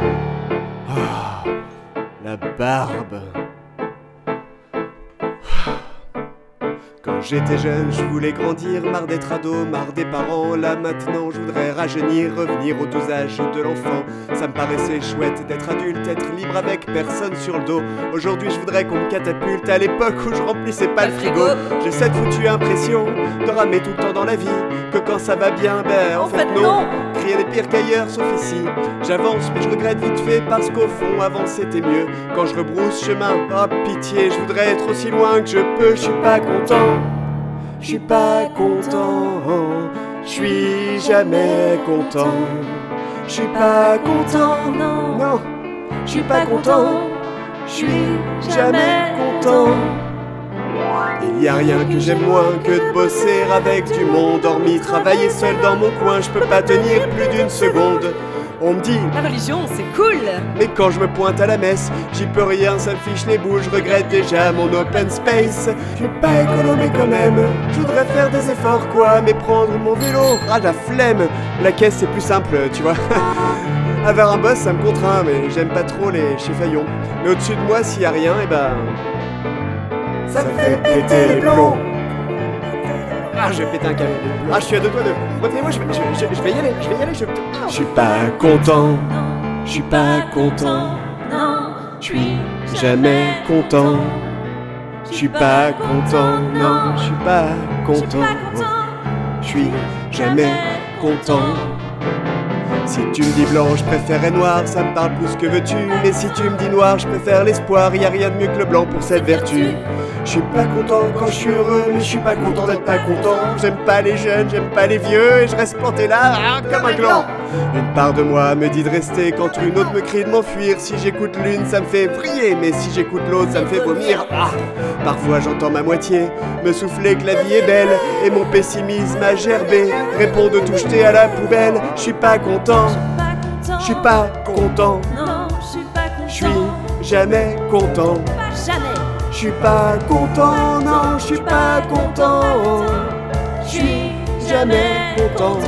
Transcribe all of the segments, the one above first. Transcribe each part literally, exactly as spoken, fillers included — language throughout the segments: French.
Ah, la barbe. Quand j'étais jeune, je voulais grandir, marre d'être ado, marre des parents. Là maintenant, je voudrais rajeunir, revenir au doux âge de l'enfant. Ça me paraissait chouette d'être adulte, être libre avec personne sur le dos. Aujourd'hui, je voudrais qu'on me catapulte à l'époque où je remplissais pas le frigo. J'ai cette foutue impression de ramer tout le temps dans la vie, que quand ça va bien, ben en, En fait, fait, non. non. Rien n'est pire qu'ailleurs, sauf ici. J'avance, mais je regrette vite fait parce qu'au fond, avant c'était mieux. Quand je rebrousse chemin, oh pitié, je voudrais être aussi loin que je peux. Je suis pas content, je suis pas content, je suis jamais content. Je suis pas content, Non, non, je suis pas content, je suis jamais content. Il y a rien que j'aime moins que de bosser avec du monde. Hormis travailler seul dans mon coin, je peux pas tenir plus d'une seconde. On me dit, la religion, c'est cool. mais quand je me pointe à la messe, j'y peux rien, ça me fiche les boules, je regrette déjà mon open space. Je suis pas écolo mais quand même, je voudrais faire des efforts quoi, mais prendre mon vélo, ah la flemme. La caisse c'est plus simple, tu vois. Avoir un boss ça me contraint, mais j'aime pas trop les chifaillons. Mais au-dessus de moi s'il y a rien, et ben... ça me fait péter les plombs. Ah, je vais péter un câble. Ah, je suis à deux doigts de... Retenez-moi, je, vais- je, je, je vais y aller, je vais y aller, je... Je suis pas content, je suis pas content, Non, je suis jamais content. Je suis pas content, non, je suis pas content. Je suis jamais content. Si tu me dis blanc, je préférerais noir, ça me parle plus que veux-tu. Mais si tu me dis noir, je préfère l'espoir, y a rien de mieux que le blanc pour cette vertu. Je suis pas content quand je suis heureux, mais je suis pas content d'être pas content. J'aime pas les jeunes, j'aime pas les vieux, et je reste planté là, ah, comme un gland. Une part de moi me dit de rester quand une autre me crie de m'enfuir. Si j'écoute l'une, ça me fait vriller, mais si j'écoute l'autre, ça me fait vomir. Ah. Parfois j'entends ma moitié me souffler que la vie est belle, et mon pessimisme a gerbé répond de tout jeter à la poubelle. Je suis pas content, je suis pas content, Non, je suis pas content. je suis jamais content. Pas jamais. Je suis pas content, non, je suis pas content. Je suis jamais content.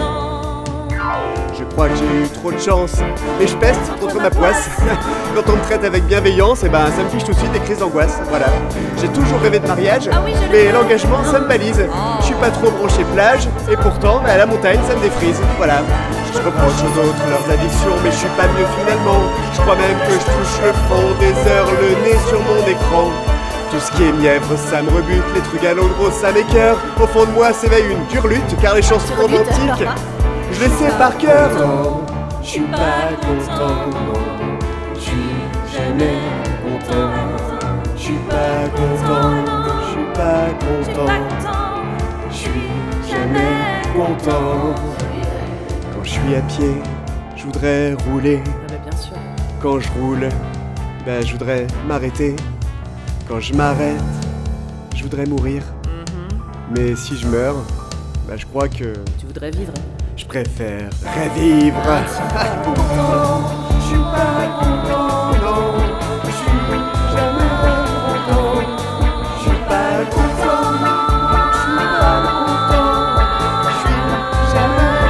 Je crois que j'ai eu trop de chance, mais je peste contre ma poisse. Quand on me traite avec bienveillance, et ben ça me fiche tout de suite des crises d'angoisse. Voilà. J'ai toujours rêvé de mariage, Ah oui, je mais l'ai. l'engagement ça me balise. Je suis pas trop branché plage, et pourtant bah, à la montagne ça me défrise. Voilà. Je reproche aux autres leurs addictions, mais je suis pas mieux finalement. Je crois même que je touche le fond des heures, le nez sur mon écran. Tout ce qui est mièvre, ça me rebute, les trucs à l'eau gros, ça m'écœure. Au fond de moi s'éveille une dure lutte, car les chansons Tu rebutes. romantiques, je les sais par cœur. Non, je suis pas content, non, je suis jamais content. Je suis pas content, je suis pas Je suis content, pas content. je suis jamais content. Quand je suis à pied, je voudrais rouler. Ah bah bien sûr. Quand je roule, ben je voudrais m'arrêter. Quand je m'arrête, je voudrais mourir. Mais si je meurs, ben je crois que Tu voudrais vivre. je préfère revivre. Je suis pas content. Je suis pas content, non, je suis jamais content. Je suis pas content, non, je suis pas content. Je suis jamais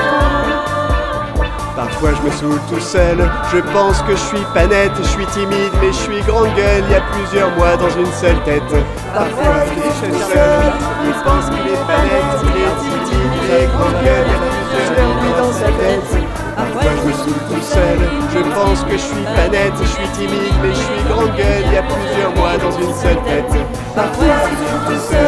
content. Parfois je me saoule tout seul, je pense que je suis pas net, je suis timide mais je suis grande gueule, il y a plusieurs mois dans une seule tête. Parfois je suis tout seul, il pense qu'il est pas net, il est timide, il est grande gueule, il y a plusieurs nuits dans sa tête. Parfois je me saoule tout seul, je pense que je suis pas net, je suis timide mais je suis grande gueule, il y a plusieurs mois dans une seule tête. Parfois je suis tout seul.